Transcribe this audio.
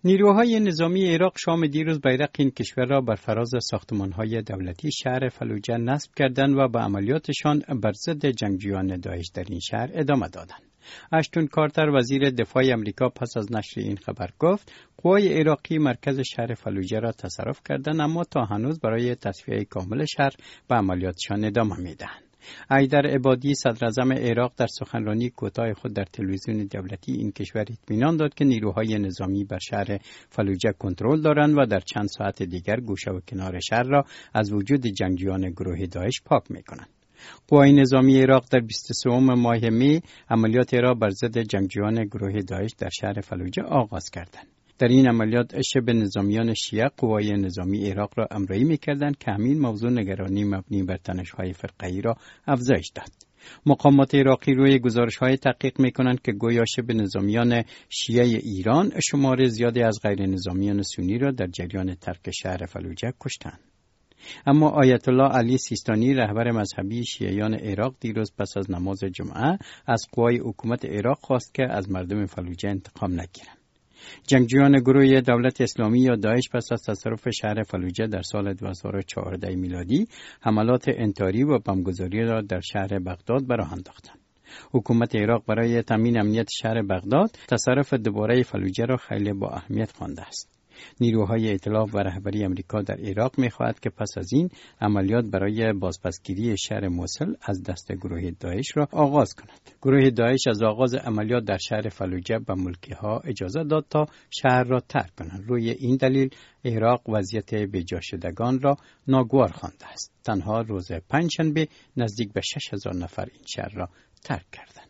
نیروهای نظامی عراق شام دیروز بیرق این کشور را بر فراز ساختمان‌های دولتی شهر فلوجه نصب کردند و به عملیاتشان بر ضد جنگجویان داعش در این شهر ادامه دادند. اشتون کارتر وزیر دفاع آمریکا پس از نشر این خبر گفت قوای عراقی مرکز شهر فلوجه را تصرف کردند، اما تا هنوز برای تصفیه کامل شهر به عملیاتشان ادامه میدهند. حیدر عبادی صدراعظم عراق در سخنرانی کوتاه خود در تلویزیون دولتی این کشور اطمینان داد که نیروهای نظامی بر شهر فلوجه کنترل دارند و در چند ساعت دیگر گوشه و کنار شهر را از وجود جنگجویان گروه داعش پاک می‌کنند. قوای نظامی عراق در 23 ماه می عملیات را بر ضد جنگجویان گروه داعش در شهر فلوجه آغاز کردند. در این عملیات شبه نظامیان شیعه قوای نظامی عراق را امرایی می‌کردند که همین موضوع نگرانی مبنی بر تنش‌های فرقه‌ای را افزایش داد. مقامات عراقی روی گزارش‌های تحقیق می‌کنند که گویا شبه نظامیان شیعه ایران شمار زیادی از غیر نظامیان سنی را در جریان ترک شهر فلوجه کشتند. اما آیت الله علی سیستانی رهبر مذهبی شیعیان عراق دیروز پس از نماز جمعه از قوای حکومت عراق خواست که از مردم فلوجه انتقام نگیرند. جنگجویان گروه دولت اسلامی یا داعش پس از تصرف شهر فلوجه در سال 2014 میلادی حملات انتحاری و بمبگذاری را در شهر بغداد به راه انداختند. حکومت عراق برای تامین امنیت شهر بغداد تصرف دوباره فلوجه را خیلی با اهمیت خوانده است. نیروهای ائتلاف و رهبری آمریکا در عراق می‌خواهد که پس از این عملیات برای بازپسگیری شهر موصل از دست گروه داعش را آغاز کند. گروه داعش از آغاز عملیات در شهر فلوجه به ملکی‌ها اجازه داد تا شهر را ترک کنند. روی این دلیل عراق وضعیت بی‌جا شدگان را ناگوار خوانده است. تنها روز پنجشنبه نزدیک به 6000 نفر این شهر را ترک کردند.